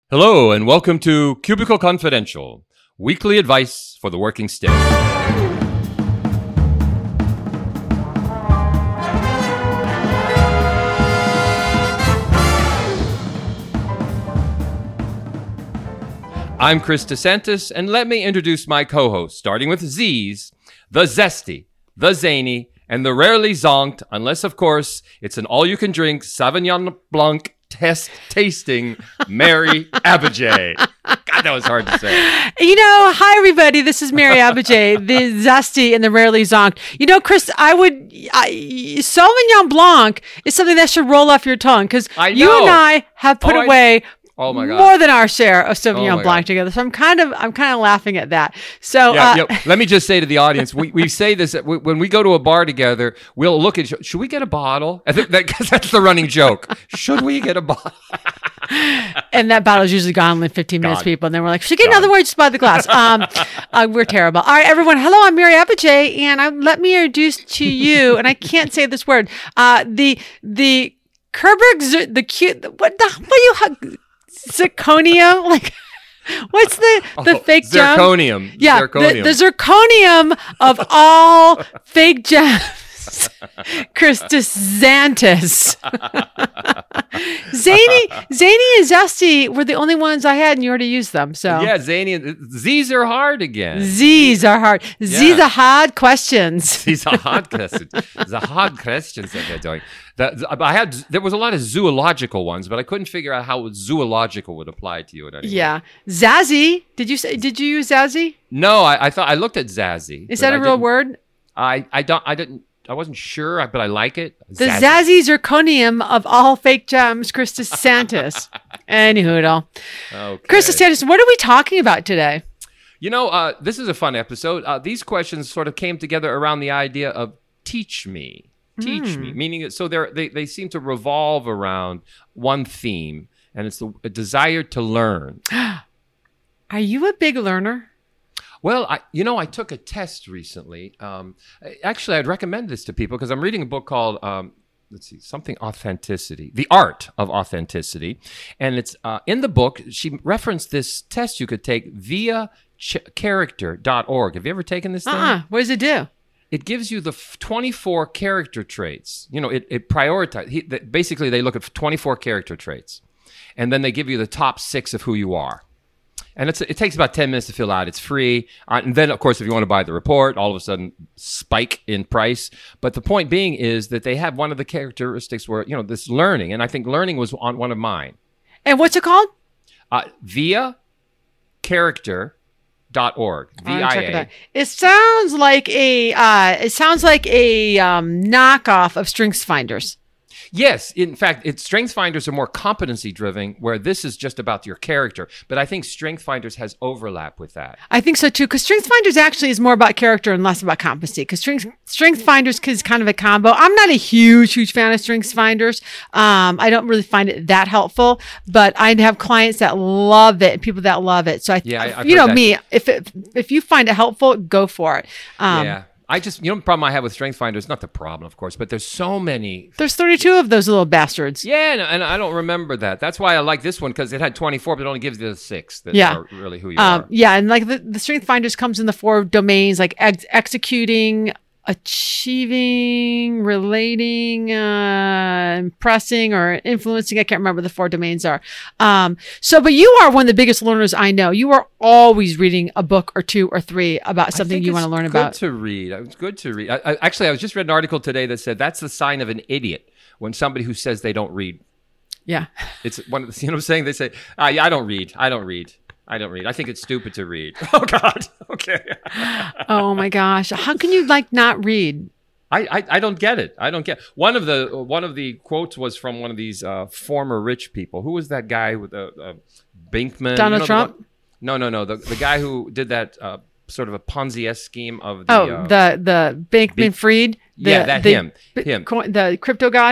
Hello and welcome to Cubicle Confidential, weekly advice for the working stiff. I'm Chris DeSantis, and let me introduce my co-hosts, starting with Z's, the zesty, the zany, and the rarely zonked, unless, of course, it's an all-you-can-drink Sauvignon Blanc tasting Mary Abijay. God, that was hard to say. Hi everybody. This is Mary Abijay, the zesty and the rarely zonked. Chris, Sauvignon Blanc is something that should roll off your tongue because you and I have put away more than our share of Sauvignon Blanc together. So I'm kind of laughing at that. So let me just say to the audience, we say this when we go to a bar together. We'll look at should we get a bottle? I think because that's the running joke. Should we get a bottle? And that bottle's usually gone in 15 minutes, people. And then we're like, should we get another one? Just buy the glass. We're terrible. All right, everyone. Hello, I'm Mary Abijay, and let me introduce to you, and I can't say this word, the Kerberg, the cute, what you zirconium? Like, what's the fake gem? Zirconium. Yeah, zirconium. The zirconium of all fake gems. Chris DeSantis. Zany and Zesty were the only ones I had, and you already used them. So yeah, Zany and Z's are hard again. Z's are hard. Z's are hard questions. These are hard questions. The hard questions that they're doing. There was a lot of zoological ones, but I couldn't figure out how zoological would apply to you at any Yeah, Zazzy. Did you use Zazzy? No, I looked at Zazzy. Is that a real word? I wasn't sure, but I like it. The Zazzy zirconium of all fake gems, Chris DeSantis. Anyhoodle. Okay. Chris DeSantis, what are we talking about today? This is a fun episode. These questions sort of came together around the idea of teach me. Teach me, meaning so they seem to revolve around one theme, and it's a desire to learn. Are you a big learner? Well, I took a test recently. Actually, I'd recommend this to people because I'm reading a book called, something Authenticity, The Art of Authenticity. And it's in the book, she referenced this test you could take via character.org. Have you ever taken this thing? What does it do? It gives you the 24 character traits. It prioritizes. Basically, they look at 24 character traits. And then they give you the top 6 of who you are. And it takes about 10 minutes to fill out. It's free. And then, of course, if you want to buy the report, all of a sudden, spike in price. But the point being is that they have one of the characteristics where, this learning. And I think learning was on one of mine. And what's it called? Via character.org. VIA. It sounds like a knockoff of StrengthsFinders. Yes, in fact, StrengthsFinders are more competency-driven, where this is just about your character. But I think StrengthsFinders has overlap with that. I think so, too, because StrengthsFinders actually is more about character and less about competency, because StrengthsFinders is kind of a combo. I'm not a huge fan of StrengthsFinders. I don't really find it that helpful, but I have clients that love it and people that love it. So, if you find it helpful, go for it. Yeah. The problem I have with StrengthsFinders, not the problem, of course, but there's so many. There's 32 of those little bastards. Yeah, and I don't remember that. That's why I like this one, because it had 24, but it only gives you the 6 that are really who you are. Yeah, and like the StrengthsFinders comes in the 4 domains, like executing, achieving, relating, impressing, or influencing. I can't remember the 4 domains are. But you are one of the biggest learners I know. You are always reading a book or 2 or 3 about something you want to learn about. It's good to read. I just read an article today that said that's the sign of an idiot when somebody who says they don't read. Yeah. It's one of the, what I'm saying? They say, I don't read. I think it's stupid to read. Oh, God. Okay. Oh, my gosh. How can you not read? I don't get it. One of the quotes was from one of these former rich people. Who was that guy with Binkman? Donald Trump? No. The guy who did that sort of a Ponzi-esque scheme of the Bankman-Fried? Him. The crypto guy?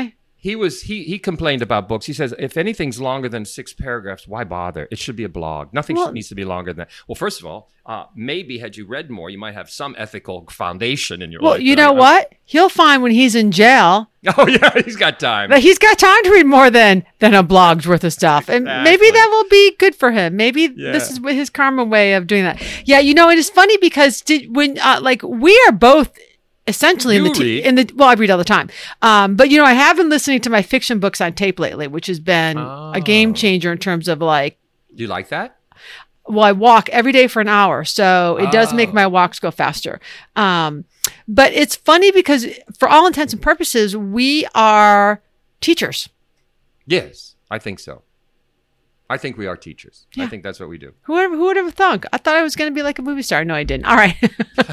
he complained about books. He says, if anything's longer than 6 paragraphs, why bother? It should be a blog. Nothing needs to be longer than that. Well, first of all, maybe had you read more, you might have some ethical foundation in your life. Well, you know what? He'll find when he's in jail. Oh, yeah, he's got time. But he's got time to read more than a blog's worth of stuff. And maybe that will be good for him. Maybe this is his karma way of doing that. Yeah, it is funny because we are both essentially I read all the time. But I have been listening to my fiction books on tape lately, which has been a game changer in terms of Do you like that? Well, I walk every day for an hour, so it does make my walks go faster. But it's funny because for all intents and purposes, we are teachers. Yes, I think so. I think we are teachers. Yeah. I think that's what we do. Who would have thunk? I thought I was going to be like a movie star. No, I didn't. All right.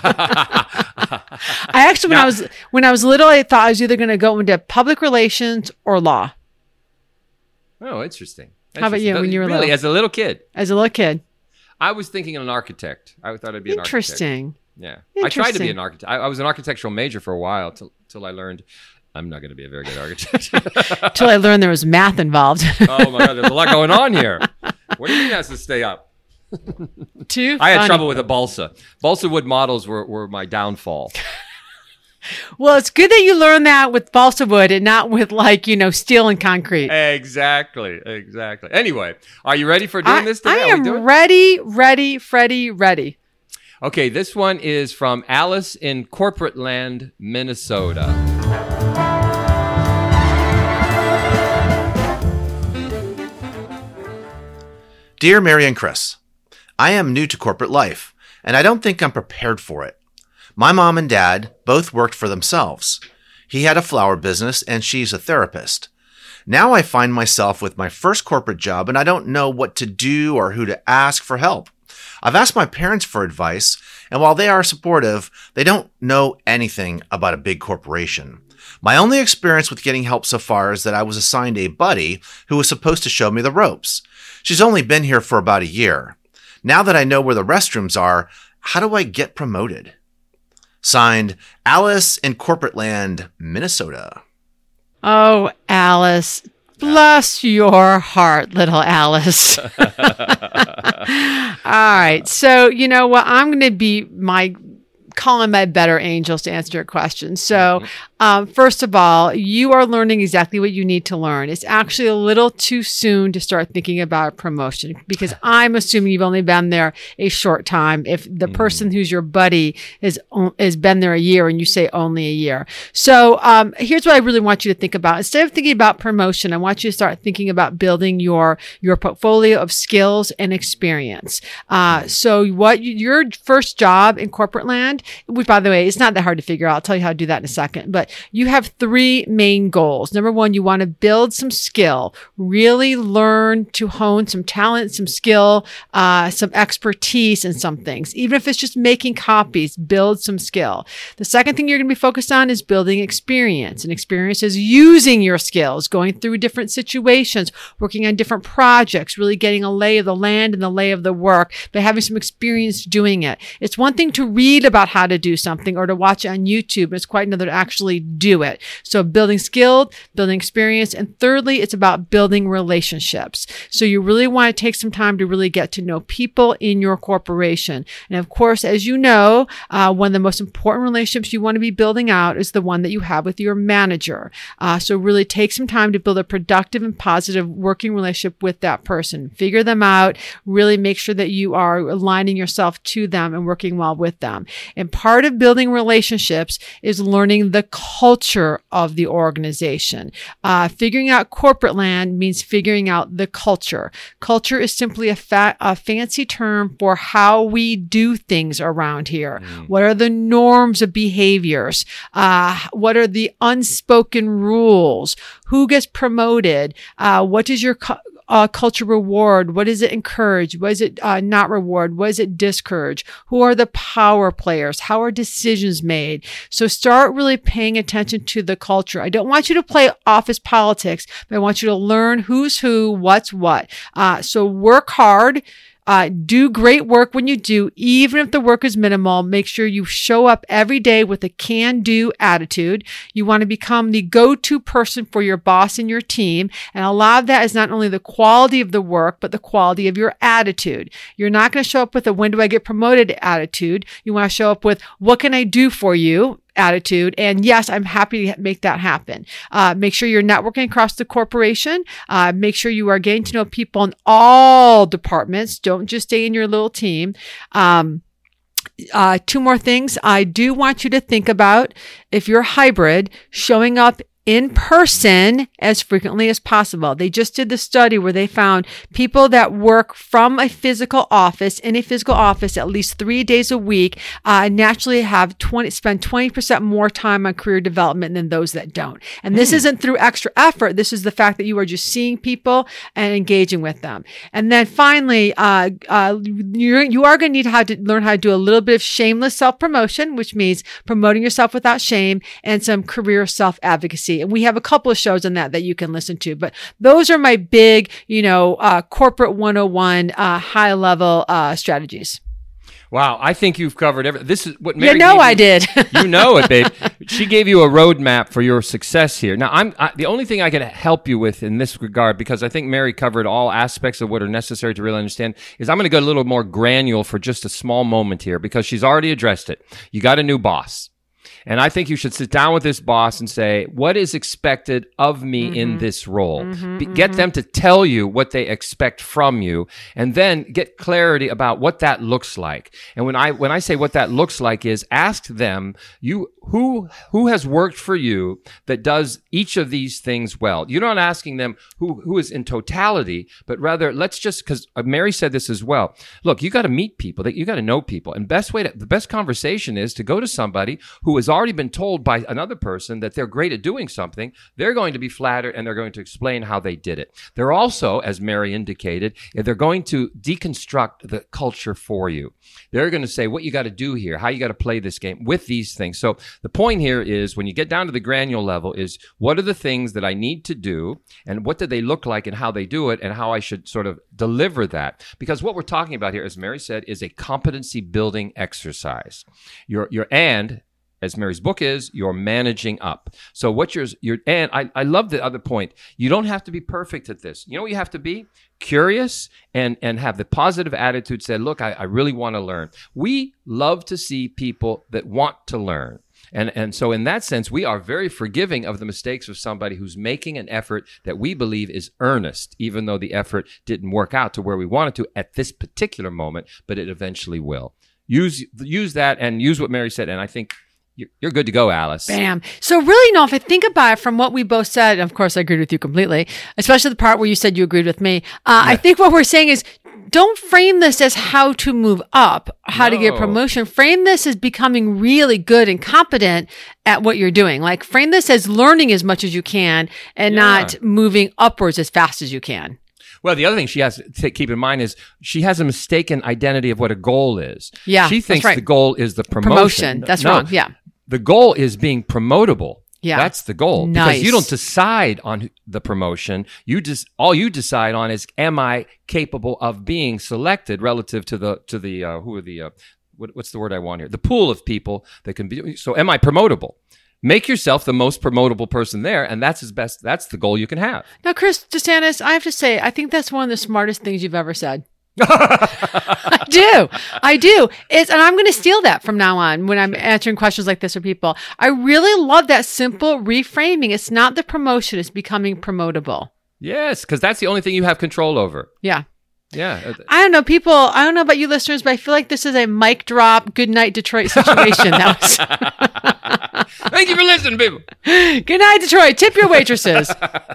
I actually, when I was little, I thought I was either going to go into public relations or law. Oh, interesting. How about you when you were little? As a little kid? As a little kid. I was thinking of an architect. I thought I'd be an architect. Interesting. Yeah. I tried to be an architect. I was an architectural major for a while till I learned I'm not going to be a very good architect. Till I learned there was math involved. Oh my God, there's a lot going on here. What do you mean it has to stay up? I had trouble with a balsa. Balsa wood models were my downfall. Well, it's good that you learned that with balsa wood and not with steel and concrete. Exactly. Anyway, are you ready for doing this today? I am ready, Freddie, ready. Okay, this one is from Alice in Corporate Land, Minnesota. Dear Mary and Chris, I am new to corporate life, and I don't think I'm prepared for it. My mom and dad both worked for themselves. He had a flower business, and she's a therapist. Now I find myself with my first corporate job, and I don't know what to do or who to ask for help. I've asked my parents for advice, and while they are supportive, they don't know anything about a big corporation. My only experience with getting help so far is that I was assigned a buddy who was supposed to show me the ropes. She's only been here for about a year. Now that I know where the restrooms are, how do I get promoted? Signed, Alice in Corporate Land, Minnesota. Oh, Alice. Bless your heart, little Alice. All right. So, you know what? I'm going to be calling my better angels to answer your question. So, first of all, you are learning exactly what you need to learn. It's actually a little too soon to start thinking about a promotion because I'm assuming you've only been there a short time. If the person who's your buddy has been there a year and you say only a year. So, here's what I really want you to think about. Instead of thinking about promotion, I want you to start thinking about building your portfolio of skills and experience. So your first job in corporate land, which by the way, it's not that hard to figure out. I'll tell you how to do that in a second, but you have 3 main goals. Number 1, you want to build some skill, really learn to hone some talent, some skill, some expertise in some things. Even if it's just making copies, build some skill. The second thing you're going to be focused on is building experience. And experience is using your skills, going through different situations, working on different projects, really getting a lay of the land and the lay of the work, but having some experience doing it. It's one thing to read about how to do something or to watch it on YouTube, but it's quite another to actually do it. So building skill, building experience, and thirdly, it's about building relationships. So you really want to take some time to really get to know people in your corporation. And of course, as you know, one of the most important relationships you want to be building out is the one that you have with your manager. So really take some time to build a productive and positive working relationship with that person. Figure them out, really make sure that you are aligning yourself to them and working well with them. And part of building relationships is learning the culture of the organization. Figuring out corporate land means figuring out the culture. Culture is simply a fancy term for how we do things around here. What are the norms of behaviors? What are the unspoken rules? Who gets promoted? What does your culture reward? What does it encourage? What is it not reward? What does it discourage? Who are the power players? How are decisions made? So start really paying attention to the culture. I don't want you to play office politics, but I want you to learn who's who, what's what. So work hard. Do great work when you do, even if the work is minimal. Make sure you show up every day with a can-do attitude. You want to become the go-to person for your boss and your team. And a lot of that is not only the quality of the work, but the quality of your attitude. You're not going to show up with a when do I get promoted attitude. You want to show up with what can I do for you attitude. And yes, I'm happy to make that happen. Make sure you're networking across the corporation. Make sure you are getting to know people in all departments. Don't just stay in your little team. Two more things. I do want you to think about, if you're hybrid, showing up in person as frequently as possible. They just did the study where they found people that work from a physical office, in a physical office at least 3 days a week, naturally spend 20% more time on career development than those that don't. And this isn't through extra effort. This is the fact that you are just seeing people and engaging with them. And then finally, you are going to need to learn how to do a little bit of shameless self-promotion, which means promoting yourself without shame, and some career self-advocacy. And we have a couple of shows on that you can listen to. But those are my big, corporate 101 high level strategies. Wow, I think you've covered everything. This is what Mary I did. You know it, babe. She gave you a roadmap for your success here. Now, the only thing I can help you with in this regard, because I think Mary covered all aspects of what are necessary to really understand, is I'm going to go a little more granular for just a small moment here, because she's already addressed it. You got a new boss. And I think you should sit down with this boss and say, what is expected of me in this role? Get them to tell you what they expect from you, and then get clarity about what that looks like. And when I say what that looks like is, ask them, who has worked for you that does each of these things well. You're not asking them who is in totality, but rather because Mary said this as well. Look, you got to meet people, you got to know people. And the best conversation is to go to somebody who has already been told by another person that they're great at doing something. They're going to be flattered, and they're going to explain how they did it. They're also, as Mary indicated, they're going to deconstruct the culture for you. They're going to say what you got to do here, how you got to play this game with these things. So the point here is, when you get down to the granular level, is what are the things that I need to do, and what do they look like, and how they do it, and how I should sort of deliver that. Because what we're talking about here, as Mary said, is a competency building exercise. And as Mary's book is, you're managing up. So and I love the other point. You don't have to be perfect at this. You know what you have to be? Curious and have the positive attitude, say, look, I really want to learn. We love to see people that want to learn. And so in that sense, we are very forgiving of the mistakes of somebody who's making an effort that we believe is earnest, even though the effort didn't work out to where we wanted to at this particular moment, but it eventually will. Use that, and use what Mary said, and I think you're good to go, Alice. Bam. So really, if I think about it from what we both said, of course, I agreed with you completely, especially the part where you said you agreed with me. I think what we're saying is, don't frame this as how to move up, how to get promotion. Frame this as becoming really good and competent at what you're doing. Like, frame this as learning as much as you can, and not moving upwards as fast as you can. Well, the other thing she has to keep in mind is she has a mistaken identity of what a goal is. Yeah, she thinks right. The goal is the promotion. That's wrong. Yeah. The goal is being promotable. Yeah. That's the goal. Nice. Because you don't decide on the promotion. All you decide on is, am I capable of being selected relative to what's the word I want here? The pool of people that can be. So am I promotable? Make yourself the most promotable person there, and that's the goal you can have. Now, Chris DeSantis, I have to say, I think that's one of the smartest things you've ever said. I do. And I'm going to steal that from now on when I'm answering questions like this for people. I really love that simple reframing. It's not the promotion, it's becoming promotable. Yes, because that's the only thing you have control over. Yeah. Yeah. I don't know about you listeners, but I feel like this is a mic drop, good night Detroit situation. Thank you for listening, people. Good night, Detroit. Tip your waitresses.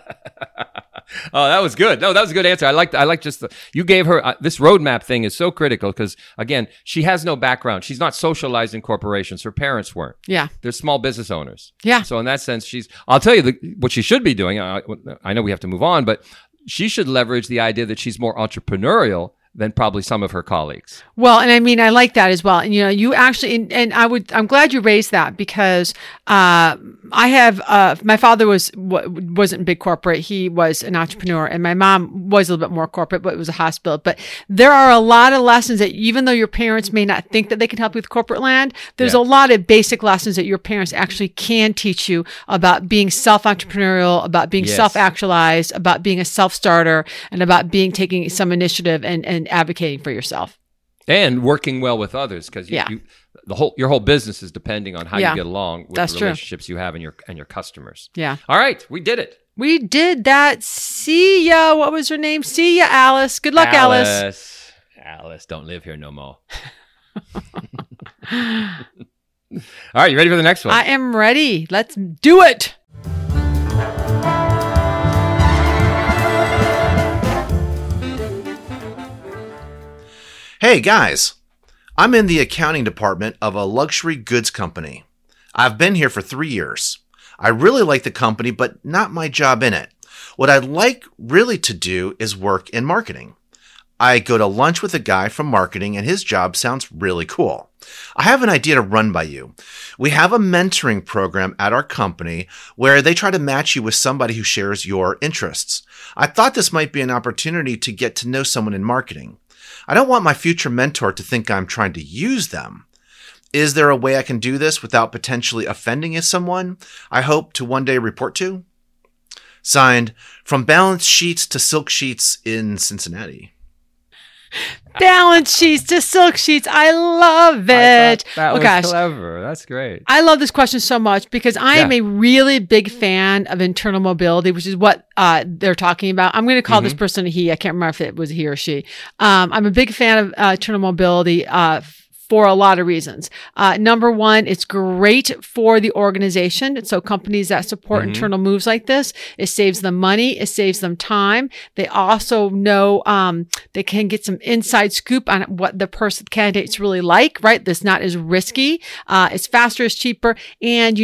Oh, that was good. No, that was a good answer. I like just you gave her this roadmap thing is so critical, because again, she has no background. She's not socialized in corporations. Her parents weren't. Yeah. They're small business owners. Yeah. So in that sense, I'll tell you what she should be doing. I know we have to move on, but she should leverage the idea that she's more entrepreneurial than probably some of her colleagues. Well, and I mean, I like that as well. And, you actually, and I'm glad you raised that because, I have, my father wasn't big corporate. He was an entrepreneur, and my mom was a little bit more corporate, but it was a hospital. But there are a lot of lessons that even though your parents may not think that they can help you with corporate land, there's a lot of basic lessons that your parents actually can teach you about being self-entrepreneurial, about being self-actualized, about being a self-starter, and about taking some initiative and advocating for yourself. And working well with others, because your whole business is depending on how you get along with the relationships you have and your customers. Yeah. All right, we did it. We did that. See ya. What was her name? See ya, Alice. Good luck, Alice. Alice, don't live here no more. All right, you ready for the next one? I am ready. Let's do it. Hey guys, I'm in the accounting department of a luxury goods company. I've been here for 3 years. I really like the company, but not my job in it. What I'd like really to do is work in marketing. I go to lunch with a guy from marketing and his job sounds really cool. I have an idea to run by you. We have a mentoring program at our company where they try to match you with somebody who shares your interests. I thought this might be an opportunity to get to know someone in marketing. I don't want my future mentor to think I'm trying to use them. Is there a way I can do this without potentially offending someone I hope to one day report to? Signed, From Balance Sheets to Silk Sheets in Cincinnati. Balance sheets to silk sheets. I love it. That was clever. That's great. I love this question so much because I am a really big fan of internal mobility, which is what they're talking about. I'm going to call this person a he. I can't remember if it was he or she. I'm a big fan of internal mobility for a lot of reasons. Number one, it's great for the organization. So companies that support internal moves like this, it saves them money. It saves them time. They also know, they can get some inside scoop on what the candidates really like, right? That's not as risky. It's faster, it's cheaper. And,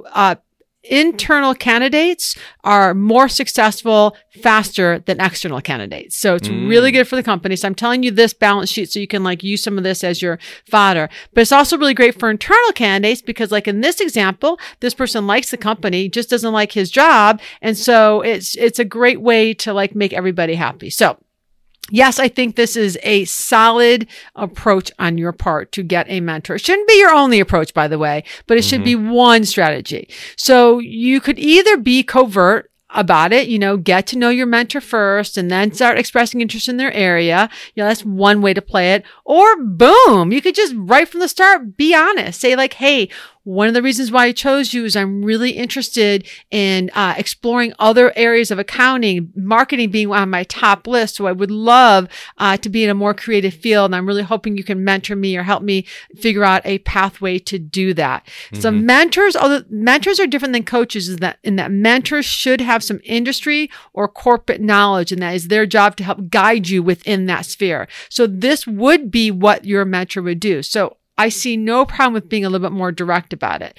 internal candidates are more successful faster than external candidates. So it's really good for the company. So I'm telling you this balance sheet so you can use some of this as your fodder. But it's also really great for internal candidates because in this example, this person likes the company, just doesn't like his job. And so it's a great way to make everybody happy. So yes, I think this is a solid approach on your part to get a mentor. It shouldn't be your only approach, by the way, but it should be one strategy. So you could either be covert about it, get to know your mentor first and then start expressing interest in their area. That's one way to play it. Or boom, you could just right from the start, be honest. Say hey, one of the reasons why I chose you is I'm really interested in exploring other areas of accounting, marketing being on my top list. So I would love to be in a more creative field. And I'm really hoping you can mentor me or help me figure out a pathway to do that. So mentors are different than coaches in that mentors should have some industry or corporate knowledge, and that is their job to help guide you within that sphere. So this would be what your mentor would do. So I see no problem with being a little bit more direct about it.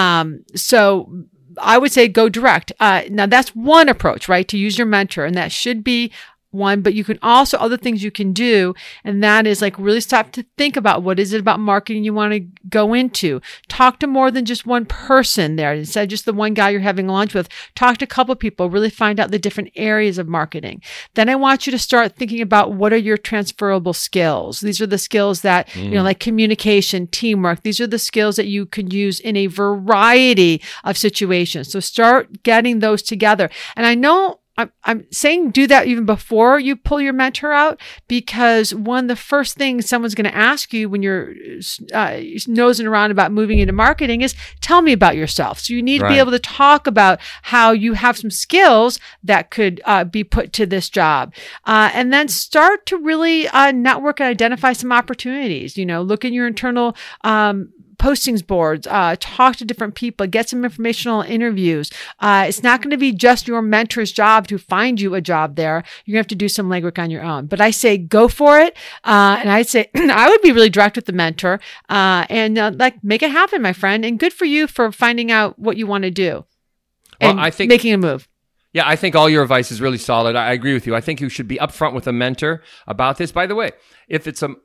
So I would say go direct. Now that's one approach, right? To use your mentor, and that should be one, but you can also, other things you can do, and that is really stop to think about what is it about marketing you want to go into. Talk to more than just one person there. Instead of just the one guy you're having lunch with, talk to a couple of people, really find out the different areas of marketing. Then I want you to start thinking about what are your transferable skills. These are the skills that, like communication, teamwork. These are the skills that you can use in a variety of situations. So start getting those together. And I know I'm saying do that even before you pull your mentor out, because one of the first things someone's going to ask you when you're nosing around about moving into marketing is, tell me about yourself. So you need to be able to talk about how you have some skills that could be put to this job. And then start to really network and identify some opportunities. Look in your internal postings boards, talk to different people, get some informational interviews. It's not going to be just your mentor's job to find you a job there. You're going to have to do some legwork on your own. But I say go for it. And I'd say I would be really direct with the mentor and make it happen, my friend. And good for you for finding out what you want to do and I think making a move. Yeah, I think all your advice is really solid. I agree with you. I think you should be upfront with a mentor about this. By the way, if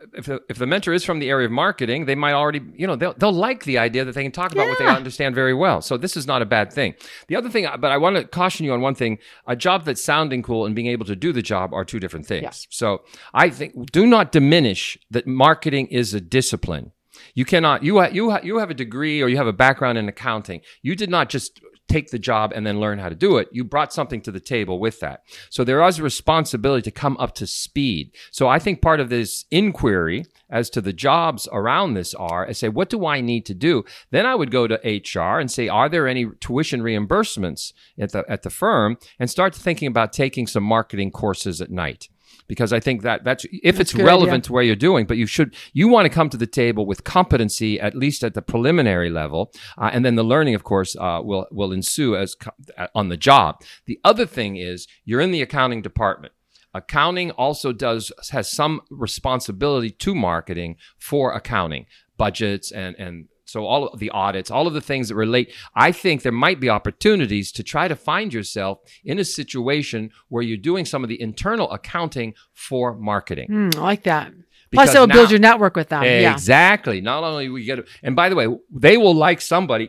the mentor is from the area of marketing, they might already, they'll like the idea that they can talk about what they understand very well. So this is not a bad thing. The other thing, but I want to caution you on one thing: a job that's sounding cool and being able to do the job are two different things. Yeah. So I think do not diminish that marketing is a discipline. You cannot. You have a degree or you have a background in accounting. You did not just take the job and then learn how to do it. You brought something to the table with that. So there is a responsibility to come up to speed. So I think part of this inquiry as to the jobs around this I say, what do I need to do? Then I would go to HR and say, are there any tuition reimbursements at the firm? And start thinking about taking some marketing courses at night. Because I think that's if it's relevant to where you're doing, but you want to come to the table with competency, at least at the preliminary level, and then the learning, of course, will ensue on the job. The other thing is you're in the accounting department. Accounting also has some responsibility to marketing for accounting, budgets and so all of the audits, all of the things that relate. I think there might be opportunities to try to find yourself in a situation where you're doing some of the internal accounting for marketing. I like that. Plus, it will build your network with them. Exactly. Not only we get it, and by the way, they will like somebody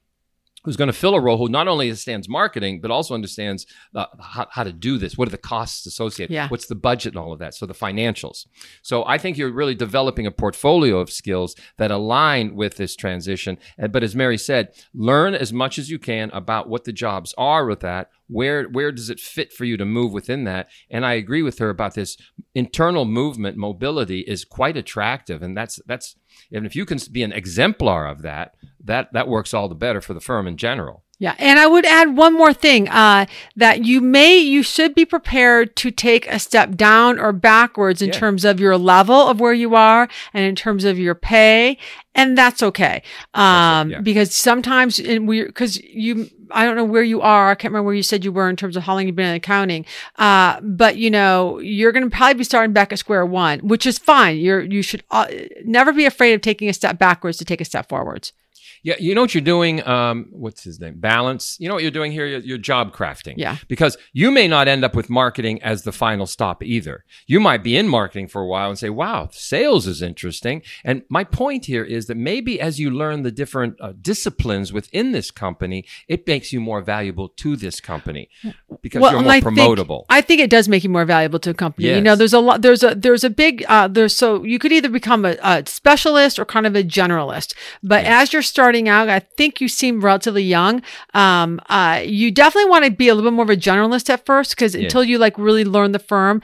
who's going to fill a role who not only understands marketing, but also understands how to do this. What are the costs associated? Yeah. What's the budget and all of that? So the financials. So I think you're really developing a portfolio of skills that align with this transition. But as Mary said, learn as much as you can about what the jobs are with that. Where does it fit for you to move within that? And I agree with her about this internal movement. Mobility is quite attractive. And that's and if you can be an exemplar of that works all the better for the firm in general. Yeah. And I would add one more thing, that you should be prepared to take a step down or backwards in terms of your level of where you are and in terms of your pay. And that's okay. Because sometimes I don't know where you are. I can't remember where you said you were in terms of how long you've been in accounting. But you're going to probably be starting back at square one, which is fine. You should never be afraid of taking a step backwards to take a step forwards. Yeah, you know what you're doing? What's his name? Balance. You know what you're doing here? You're job crafting. Yeah. Because you may not end up with marketing as the final stop either. You might be in marketing for a while and say, wow, sales is interesting. And my point here is that maybe as you learn the different disciplines within this company, it makes you more valuable to this company because you're more promotable. I think it does make you more valuable to a company. Yes. So you could either become a specialist or kind of a generalist. But as you're starting out, I think you seem relatively young. You definitely want to be a little bit more of a generalist at first, because until you really learn the firm,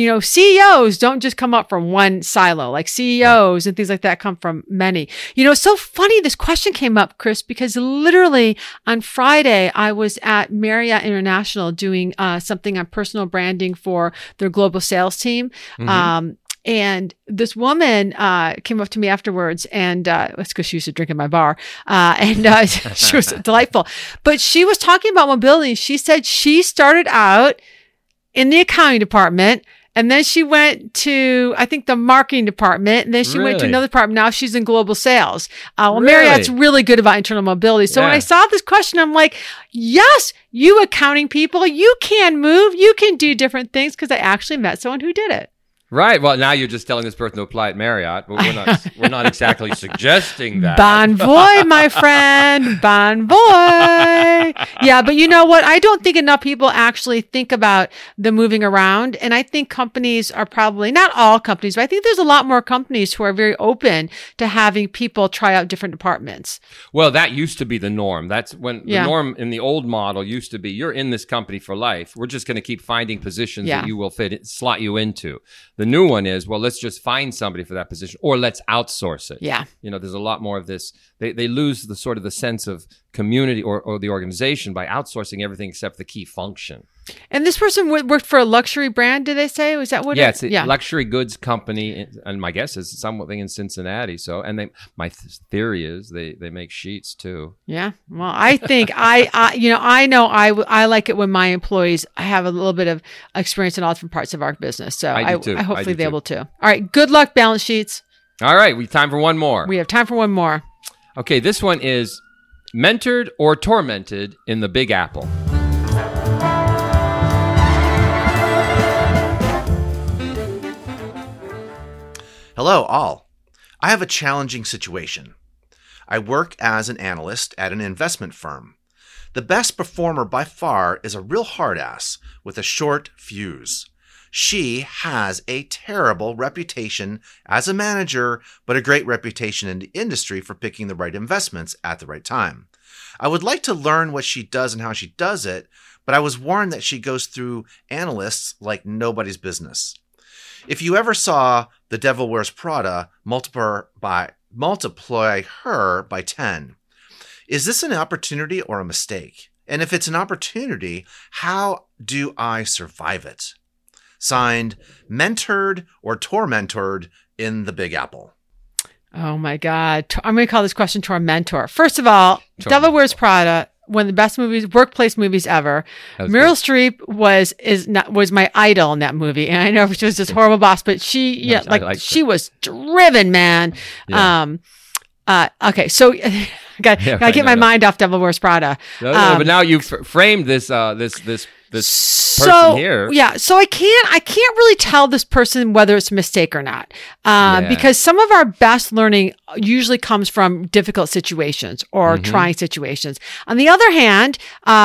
CEOs don't just come up from one silo. Like CEOs and things like that come from many. It's so funny this question came up, Chris, because literally on Friday I was at Marriott International doing something on personal branding for their global sales team. Mm-hmm. And this woman came up to me afterwards, and that's because she used to drink in my bar, and she was delightful. But she was talking about mobility. She said she started out in the accounting department, and then she went to, I think, the marketing department, and then she went to another department. Now she's in global sales. Marriott's really good about internal mobility. So when I saw this question, I'm like, yes, you accounting people, you can move, you can do different things, because I actually met someone who did it. Right. Well, now you're just telling this person to apply at Marriott, but we're not exactly suggesting that. Bon voy, my friend. Bon voy. Yeah, but you know what? I don't think enough people actually think about the moving around. And I think companies are probably, not all companies, but I think there's a lot more companies who are very open to having people try out different departments. Well, that used to be the norm. That's when the norm in the old model used to be, you're in this company for life. We're just going to keep finding positions that you will slot you into. The new one is, well, let's just find somebody for that position, or let's outsource it. Yeah. There's a lot more of this. They lose the sort of the sense of community or the organization by outsourcing everything except the key function. And this person worked for a luxury brand, did they say? Was that what it's a luxury goods company, and my guess is something in Cincinnati. So, and my theory is they make sheets too. Yeah. Well, I think I know I like it when my employees have a little bit of experience in all different parts of our business. So I hopefully they're able to. All right. Good luck, balance sheets. All right. We have time for one more. Okay. This one is mentored or tormented in the Big Apple. Hello, all. I have a challenging situation. I work as an analyst at an investment firm. The best performer by far is a real hard ass with a short fuse. She has a terrible reputation as a manager, but a great reputation in the industry for picking the right investments at the right time. I would like to learn what she does and how she does it, but I was warned that she goes through analysts like nobody's business. If you ever saw The Devil Wears Prada, multiply her by 10. Is this an opportunity or a mistake? And if it's an opportunity, how do I survive it? Signed, Mentored or Tormentored in the Big Apple. Oh my God. I'm going to call this question to our mentor. First of all, Devil Wears Prada, one of the best movies, workplace movies ever. Meryl Streep was my idol in that movie. And I know she was this horrible boss, but she was driven, man. Yeah. Okay. So gotta get my mind off Devil Wears Prada. But now you've framed this person here. Yeah. So I can't really tell this person whether it's a mistake or not. Because some of our best learning usually comes from difficult situations or trying situations. On the other hand,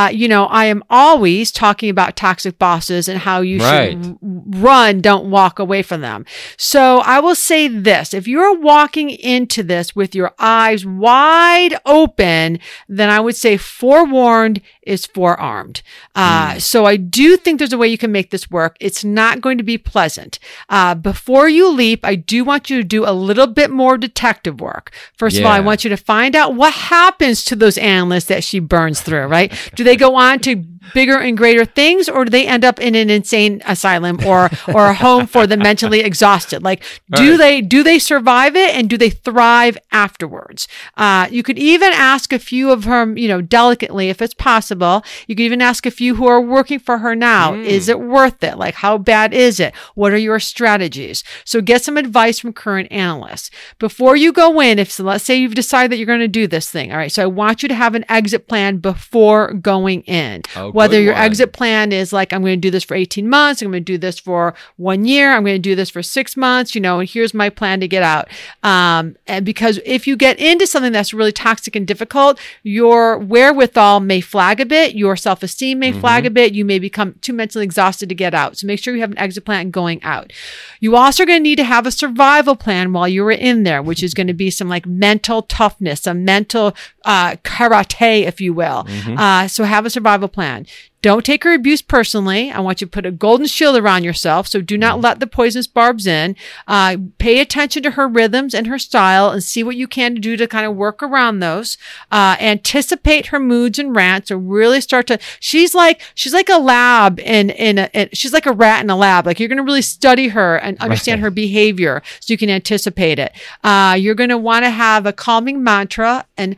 I am always talking about toxic bosses and how you should run, don't walk away from them. So I will say this, if you're walking into this with your eyes wide open, then I would say forewarned is forearmed. So I do think there's a way you can make this work. It's not going to be pleasant. Before you leap, I do want you to do a little bit more detective work. First of all, I want you to find out what happens to those analysts that she burns through, right? Do they go on to bigger and greater things, or do they end up in an insane asylum or a home for the mentally exhausted? Like, do they survive it, and do they thrive afterwards? You could even ask a few of her, delicately, if it's possible. You could even ask a few who are working for her now. Is it worth it? Like, how bad is it? What are your strategies? So get some advice from current analysts. Before you go in, let's say you've decided that you're going to do this thing. All right. So I want you to have an exit plan before going in. Whether your exit plan is like, I'm going to do this for 18 months, I'm going to do this for 1 year, I'm going to do this for 6 months, and here's my plan to get out. And because if you get into something that's really toxic and difficult, your wherewithal may flag a bit, your self-esteem may flag a bit, you may become too mentally exhausted to get out. So make sure you have an exit plan going out. You also are going to need to have a survival plan while you were in there, which is going to be some like mental toughness, some mental karate, if you will. So have a survival plan. Don't take her abuse personally. I want you to put a golden shield around yourself. So do not let the poisonous barbs in. Pay attention to her rhythms and her style and see what you can do to kind of work around those. Anticipate her moods and rants, or really start to, she's like a lab she's like a rat in a lab. Like, you're going to really study her and understand her behavior so you can anticipate it. You're going to want to have a calming mantra and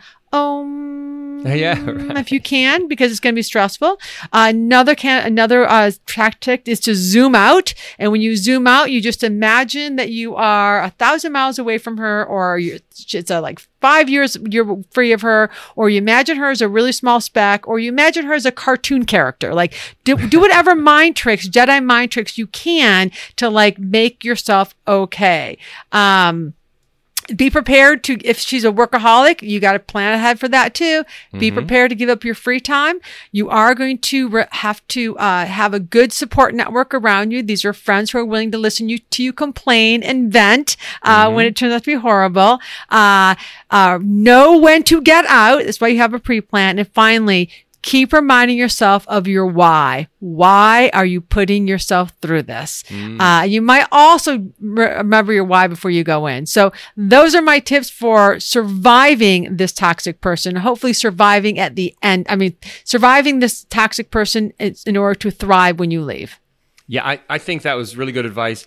if you can, because it's going to be stressful. Another tactic is to zoom out. And when you zoom out, you just imagine that you are 1,000 miles away from her, or it's like 5 years you're free of her, or you imagine her as a really small speck, or you imagine her as a cartoon character. Like, do whatever Jedi mind tricks you can to like make yourself okay. Be prepared to, if she's a workaholic, you got to plan ahead for that too. Be prepared to give up your free time. You are going to have to have a good support network around you. These are friends who are willing to listen to you complain and vent when it turns out to be horrible. Know when to get out. That's why you have a pre-plan. And finally, keep reminding yourself of your why. Why are you putting yourself through this? You might also remember your why before you go in. So those are my tips for surviving this toxic person, hopefully surviving at the end. I mean, surviving this toxic person in order to thrive when you leave. Yeah, I think that was really good advice.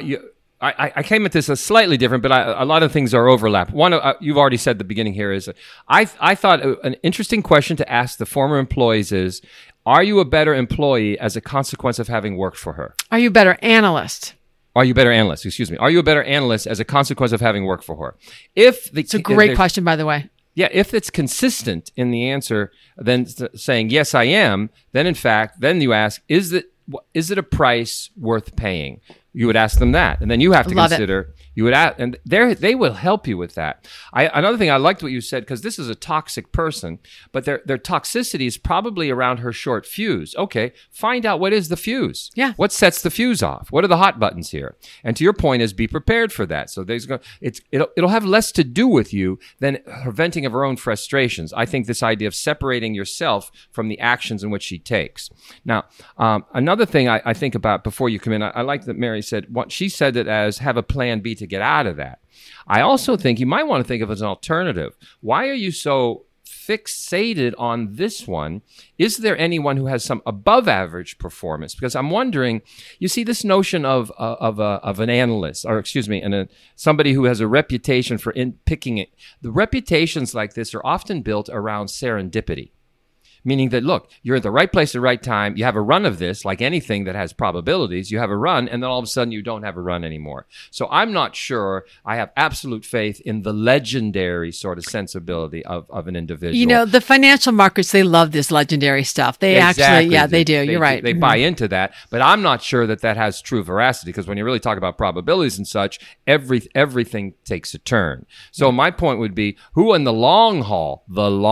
I came at this a slightly different, but a lot of things are overlap. One, you've already said at the beginning here is, I thought an interesting question to ask the former employees is, are you a better employee as a consequence of having worked for her? Are you a better analyst? Are you a better analyst? Excuse me. Are you a better analyst as a consequence of having worked for her? It's a great question, by the way. Yeah, if it's consistent in the answer, then saying, yes, I am, then in fact, then you ask, is it a price worth paying? You would ask them that, and then you have to Love consider. You would ask, and they will help you with that. Another thing, I liked what you said, because this is a toxic person, but their toxicity is probably around her short fuse. Okay, find out what is the fuse. Yeah. What sets the fuse off? What are the hot buttons here? And to your point is, be prepared for that. So it'll have less to do with you than her venting of her own frustrations. I think this idea of separating yourself from the actions in which she takes. Now, another thing I think about before you come in, I like that Mary said, what she said it as have a plan B to get out of that. I also think you might want to think of it as an alternative. Why are you so fixated on this one? Is there anyone who has some above average performance? Because I'm wondering, you see this notion of an analyst, or excuse me, and somebody who has a reputation for picking it. The reputations like this are often built around serendipity. Meaning that, look, you're at the right place at the right time. You have a run of this, like anything that has probabilities. You have a run, and then all of a sudden you don't have a run anymore. So I'm not sure I have absolute faith in the legendary sort of sensibility of an individual. You know, the financial markets, they love this legendary stuff. They actually, yeah, they do. You're right. They buy into that, but I'm not sure that has true veracity, because when you really talk about probabilities and such, everything takes a turn. So my point would be, who in the long haul,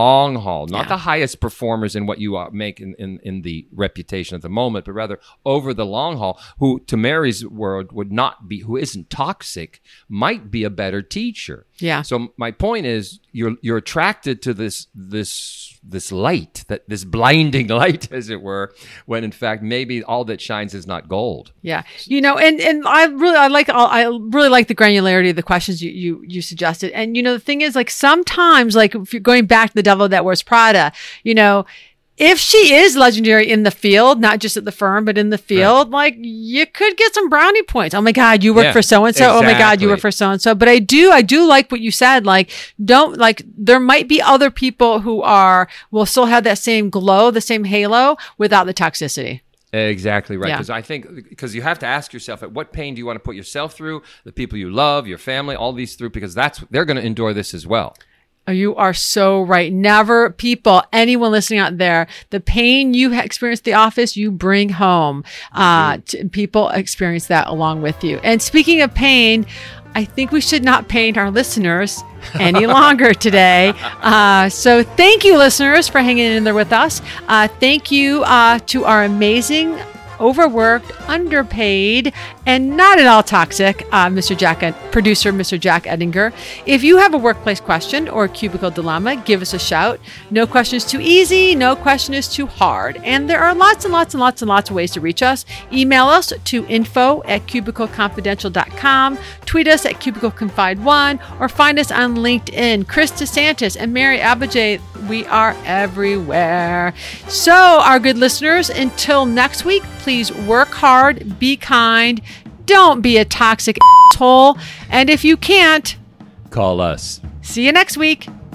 not the highest performers in what you make in the reputation at the moment, but rather over the long haul, who to Mary's word would not be, who isn't toxic, might be a better teacher. Yeah. So my point is, you're attracted to this light, this blinding light, as it were, when in fact maybe all that shines is not gold. Yeah. You know, and I really like the granularity of the questions you suggested. And you know, the thing is, like, sometimes, like, if you're going back to the Devil That Wears Prada, you know, if she is legendary in the field, not just at the firm, but in the field, like, you could get some brownie points. Oh my God, you work for so-and-so. Exactly. Oh my God, you work for so-and-so. But I do like what you said. Like, there might be other people who will still have that same glow, the same halo without the toxicity. Exactly right. Because I think, because you have to ask yourself, at what pain do you want to put yourself through, the people you love, your family, all these through, because they're going to endure this as well. Oh, you are so right. Never, anyone listening out there, the pain you experience at the office, you bring home. People experience that along with you. And speaking of pain, I think we should not pain our listeners any longer today. So thank you, listeners, for hanging in there with us. Thank you to our amazing, overworked, underpaid, and not at all toxic producer, Mr. Jack Ettinger. If you have a workplace question or a cubicle dilemma, give us a shout. No question is too easy. No question is too hard. And there are lots and lots and lots and lots of ways to reach us. Email us to info@cubicleconfidential.com. Tweet us at cubicleconfide1, or find us on LinkedIn. Chris DeSantis and Mary Abijay, we are everywhere. So, our good listeners, until next week, please work hard, be kind, don't be a toxic asshole, and if you can't, call us. See you next week.